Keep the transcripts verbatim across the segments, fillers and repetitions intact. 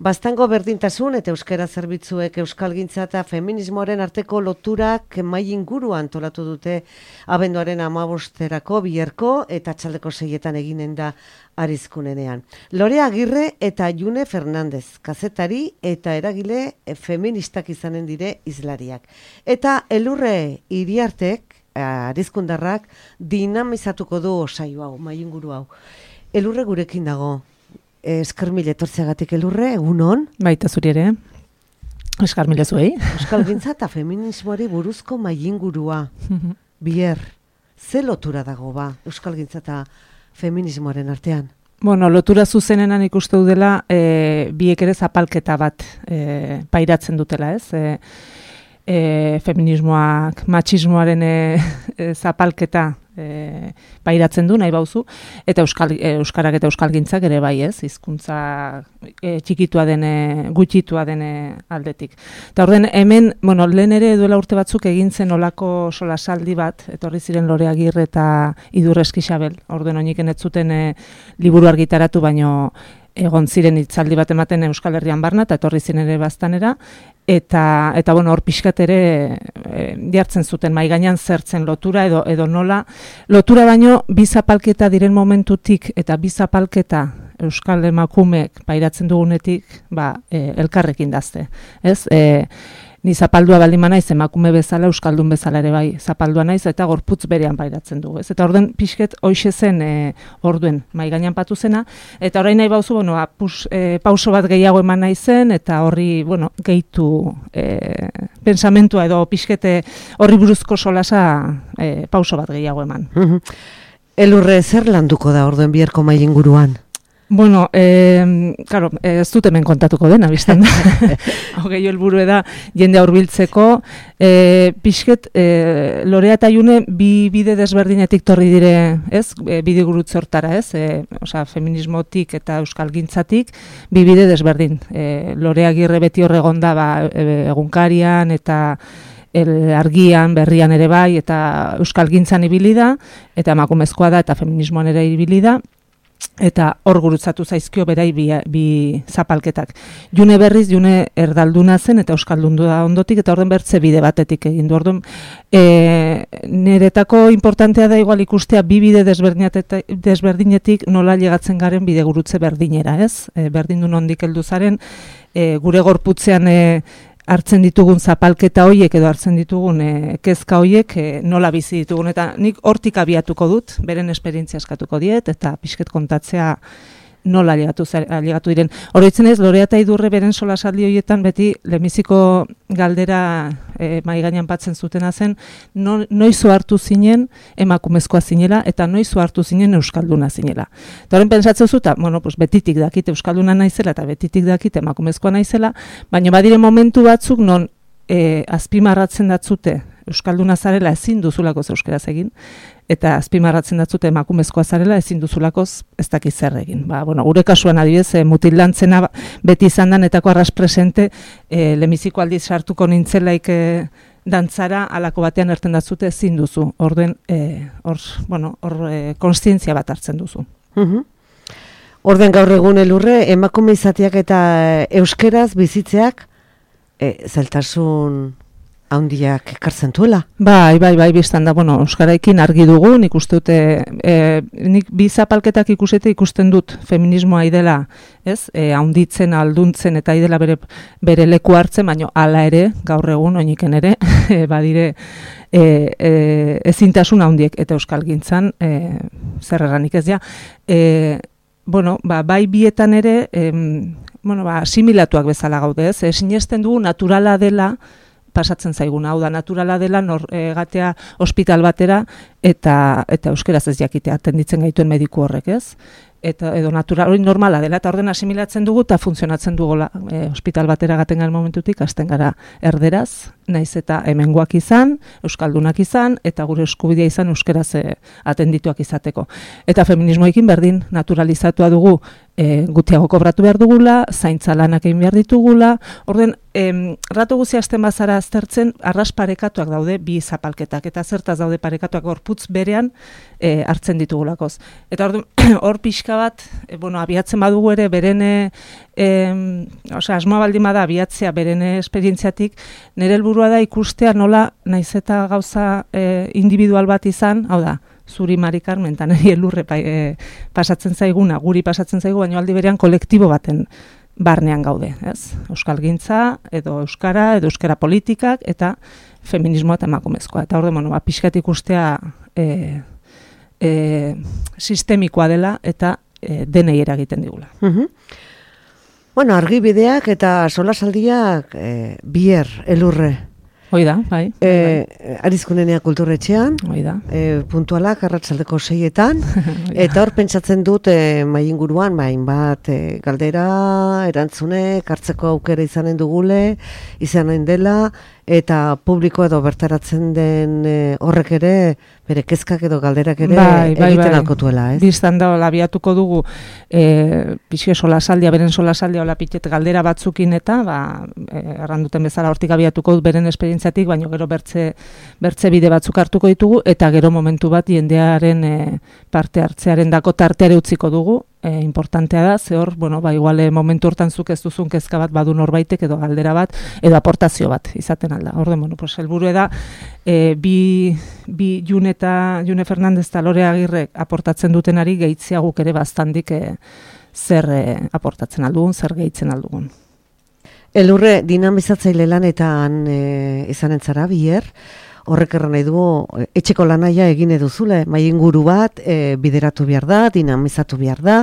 Baztango berdintasun eta euskara zerbitzuek euskalgintza eta feminismoaren arteko loturak mai inguru antolatu dute abenduaren hamabosterako biherko eta txaldeko seietan eginen da Arizkunenean. Lore Agirre eta June Fernandez, kazetari eta eragile feministak izanen dire izlariak. Eta Elurre Iriartek, Arizkundarrak, dinamizatuko du saio hau, mai inguru hau. Elurre gurekin dago. Esker mil etortzeagatik Elurre, egun hon? Baita zuri ere. Esker mil zuei. Euskalgintza eta feminismoari buruzko mai ingurua. Bier, ze lotura dago ba euskalgintza eta feminismoaren artean? Bueno, lotura zuzenenan ikuste du dela e, biek ere zapalketa bat e, pairatzen dutela, ez? E, e, feminismoak, matxismoaren e, e, zapalketa e, pairatzen du, nahi bauzu, eta euskal, e, euskarak eta euskalgintzak ere bai, ez? Hizkuntza e, txikitua dene, gutxitua dene aldetik. Eta orden hemen, bueno, lehen ere duela urte batzuk egin zen olako solasaldi bat, etorri ziren Lore Agirre eta Idur Eskixabel, orden oiniken ez zuten e, liburu argitaratu, baino egon ziren hitzaldi bat ematen Euskal Herrian barna, eta etorri ziren ere baztanera, eta, eta bueno, hor pixkat ere e, jartzen zuten mai gainean zertzen lotura edo, edo nola. Lotura baino, bi zapalketa diren momentutik, eta bi zapalketa Euskal emakumeek pairatzen dugunetik, ba, e, elkarrekin dazte. Ez? E, Ni zapaldua baldin naiz, emakume bezala, euskaldun bezala ere bai zapaldua naiz, eta gorputz berean pairatzen dugu. Ez? Eta orden pixket hoxe zen e, orduen mai gainean patu zena, eta orain nahi bauzu, bueno, apus, e, pauso bat gehiago eman naizen, eta horri, bueno, gehitu e, pensamentua edo pixkete horri buruzko solasa e, pauso bat gehiago eman. Elurre, zer landuko da orduen biherko mai inguruan? Bueno, eh, claro, ez dut hemen kontatuko dena, biztan da. Hogei helburu da jendea hurbiltzeko. Eh, pixket, eh, Lorea eta June bi bide desberdinetik torri dire, ez? E, bide gurutze hortara, ez? E, osea, feminismotik eta euskalgintzatik bi bide desberdin. E, Lorea Agirre beti horregonda ba, e, egunkarian eta el argian, berrian ere bai, eta euskalgintzan ibili da, eta emakumezkoa da, eta feminismoan ere ibili da. Eta hor gurutzatu zaizkio berai bi, bi zapalketak. June berriz, June erdalduna zen eta euskaldundu da ondotik, eta orden bertze bide batetik egin du. Orduan, e, niretako importantea da igual ikustea bi bide desberdinetik nola llegatzen garen bide gurutze berdinera, ez? E, berdindu nondik heldu zaren, e, gure gorputzean e, hartzen ditugun zapalketa hoiek edo hartzen ditugun e, kezka hoiek e, nola bizi ditugun, eta nik hortik abiatuko dut, beren esperientzia eskatuko diet, eta pixket kontatzea nola alegatu, alegatu diren. Oroitzen ez, Lorea eta Idurre beren solasaldi horietan beti lehenbiziko galdera e, mai gainean patzen zutena zen, no, noizu hartu zinen emakumezkoa zinela, eta noizu hartu zinen euskalduna zinela. Eta horren pentsatzen zuta, bueno, pues betitik dakit euskalduna naizela, eta betitik dakit emakumezkoa naizela, baina badire momentu batzuk non e, azpimarratzen datzute euskalduna zarela ezin duzulako euskeraz egin, eta azpimarratzen datzute emakumezkoa zarela ezin duzulakoz ez dakiz zer egin. Ba, bueno, gure kasuan adibidez, e, mutil lantzena beti izan danetako arras presente, e, lemiziko aldiz sartuko nintzelaik e, dantzara, alako batean erten datzute ezin duzu. Orden, e, hor, bueno, hor e, konstientzia bat hartzen duzu. Uh-huh. Orden gaur egun Elurre, emakume izateak eta euskeraz bizitzeak e, zailtasun handiak ekartzen duela. Bai, bai, bai, biztan da, bueno, euskaraikin argi dugu, nik uste dute, e, nik bi zapalketak ikusete ikusten dut feminismoa idela, ez, e, haunditzen, alduntzen, eta idela bere, bere leku hartzen, baino hala ere, gaur egun, oiniken ere, e, badire, e, e, ezintasun handiek, eta euskalgintzan, e, zer erranik ez ja, e, bueno, ba, bai bietan ere, e, bueno, ba, asimilatuak bezala gaude, ez, e, sinesten dugu naturala dela, pasatzen zaiguna, hau da, naturala dela nor, e, gatea ospital batera eta eta euskeraz ez jakitea atenditzen gaituen mediku horrek, ez? Eta edo natural, hori normala dela, eta orden asimilatzen dugu eta funtzionatzen dugola. E, ospital batera gaten garen momentutik, hasten gara erderaz, naiz eta hemengoak izan, euskaldunak izan, eta gure eskubidea izan euskeraz e, atendituak izateko. Eta feminismoekin berdin naturalizatua dugu e, gutiago kobratu behar dugula, zaintza lanak egin behar ditugula, orden, em, ratu guzia hasten bazara aztertzen, arras parekatuak daude bi zapalketak, eta zertaz daude parekatuak gorputz berean e, hartzen ditugulakoz. Eta orduan, hor pixka bat, e, bueno, abiatzen badugu ere, beren, e, osea, asmoa baldin bada abiatzea beren esperientziatik, nire helburua da ikustea nola, naiz eta gauza e, individual bat izan, hau da, zuri Mari Carmen, eta niri elurre pa, e, pasatzen zaiguna, guri pasatzen zaigu, baina aldi berean kolektibo baten barnean gaude, ez? Euskalgintza, edo euskara, edo euskara politikak, eta feminismoa eta emakumezkoa. Eta hor de, bueno, pixkat ikustea e, e, sistemikoa dela, eta e, denei eragiten digula. Uh-huh. Bueno, argibideak eta solasaldiak e, bier, elurre. Hoi da, bai. E, Arizkunenea kulturretxean, Hoi da. E, puntualak arratsaldeko seietan, eta hor pentsatzen dut e, mai inguruan, bain bat e, galdera, erantzune, hartzeko aukera izanen dugule, izanen dela, eta publiko edo bertaratzen den e, horrek ere, bere kezkak edo galderak ere bai, bai, egiten bai. alkotuela, ez? Biztan da, labiatuko dugu, e, pixke solasaldia, beren solasaldia, hola pitet galdera batzukin eta, ba, e, erranduten bezala hortik abiatuko dut beren esperientziatik, baina gero bertze, bertze bide batzuk hartuko ditugu, eta gero momentu bat jendearen e, parte hartzearen dako tarteare utziko dugu, e, importantea da, ze hor, bueno, ba, igual e, momentu hortan zuk ez duzun kezka bat badu norbaitek edo galdera bat, edo aportazio bat izaten alda. Hor bueno, pues, helburu da, e, bi, bi June eta June Fernandez eta Lore Agirrek aportatzen dutenari gehitzea guk ere bastandik e, zer e, aportatzen aldugun, zer gehitzen aldugun. Elurre, dinamizatzaile lanetan e, izanen zara, bier, horrek erran nahi du, etxeko lanaia egin eduzule, mai inguru bat, e, bideratu behar da, dinamizatu behar da,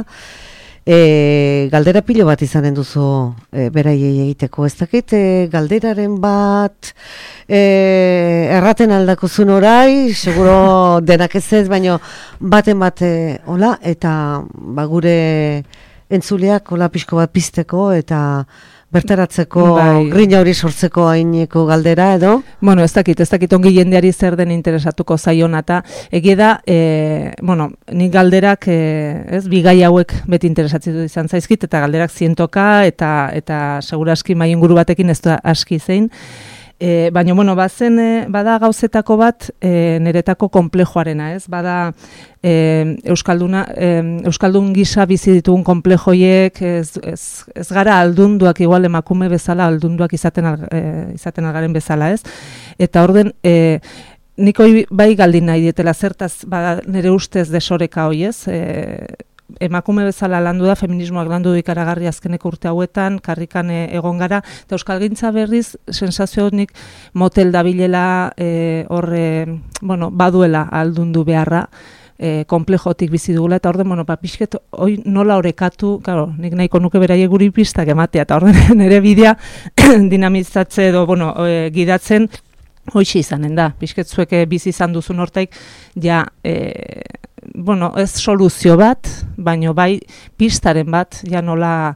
e, galdera pilo bat izanen duzu e, beraiei egiteko, ez dakit, e, galderaren bat, e, erraten aldakuzun orai, seguro denak ez ez, baino baten bat, e, hola, eta ba, gure entzuleak hola pixko bat pizteko, eta bertaratzeko, bai. Grina hori sortzeko haineko galdera, edo? Bueno, ez dakit, ez dakit ongi jendeari zer den interesatuko zaiona, eta egia da, e, bueno, nik galderak, e, ez, bigai hauek beti interesatzen izan zaizkit, eta galderak zientoka, eta, eta seguraski mai inguru batekin ez da aski zein. E, baina, bueno, bazen, e, bada gauzetako bat e, niretako konplejoarena, ez? Bada e, Euskalduna, e, Euskaldun gisa bizi ditugun konplejoiek, ez, ez, ez gara aldunduak, igual emakume bezala, aldunduak izaten, al, e, izaten algaren bezala, ez? Eta orden, e, nik hoi bai galdin nahi dietela, zertaz, bada nire ustez desoreka hoi, ez? E, emakume bezala landu da, feminismoak landu du ikaragarri azkeneko urte hauetan, karrikan e, egon gara, eta euskalgintza berriz, sensazionik motel dabilela, e, horre, bueno, baduela aldundu beharra, e, komplejotik bizi dugula, eta orden, bueno, papisket, hoi nola orekatu, claro, nik nahiko nuke beraie guri pistak ematea, eta orden nire bidea dinamizatze edo, bueno, e, gidatzen, hoixi izanen da, pisket zueke bizi izan duzun hortaik, ja, e, bueno, ez soluzio bat, baino bai pistaren bat, ja nola,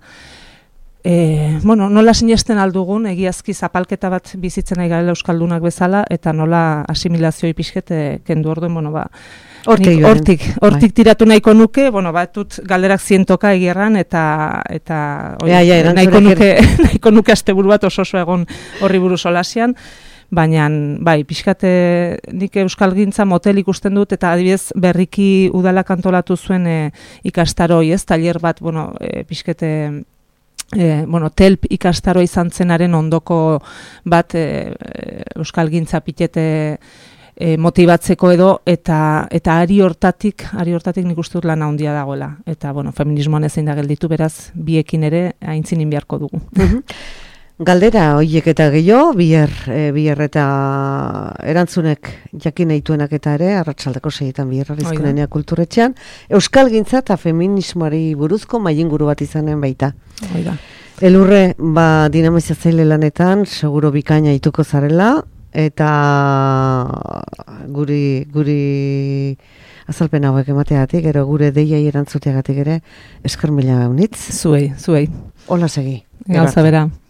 e, bueno, nola sinesten aldugun, egiazki zapalketa bat bizitzen nahi garela euskaldunak bezala, eta nola asimilazioi piskete kendu orduen, bueno, ba, hortik, hortik, hortik bai. Tiratu nahiko nuke, bueno, batut galderak zientoka egierran, eta, eta oi, ja, ja, nahiko, nuke, nahiko nuke asteburu bat oso oso egon horri buruz olasian, baina, bai, pixkate nik euskalgintza motel ikusten dut, eta adibidez berriki udalak antolatu zuen e, ikastaroi, ez, tailer bat, bueno, e, pixkate, e, bueno, telp ikastaro izan zenaren ondoko bat e, euskalgintza pitete e, motibatzeko edo, eta eta ari hortatik, ari hortatik nik uste dut lan handia dagoela, eta, bueno, feminismoan ezin da gelditu, beraz, biekin ere aintzinin beharko dugu. Galdera hoiek eta gehiago, bier, e, bier eta erantzunek jakin nahituenak eta ere, arratsaldeko seietan bier Arizkunenea kulturretxean, euskalgintza eta feminismoari buruzko mailinguru bat izanen baita. Oida. Elurre, ba, dinamizatzaile lanetan, seguro bikaina ituko zarela, eta guri, guri azalpen hauek emateagatik, ero gure deiai erantzuteagatik ere, esker mila beunitz. Zuei, zuei. Hola segi. Gauza bera.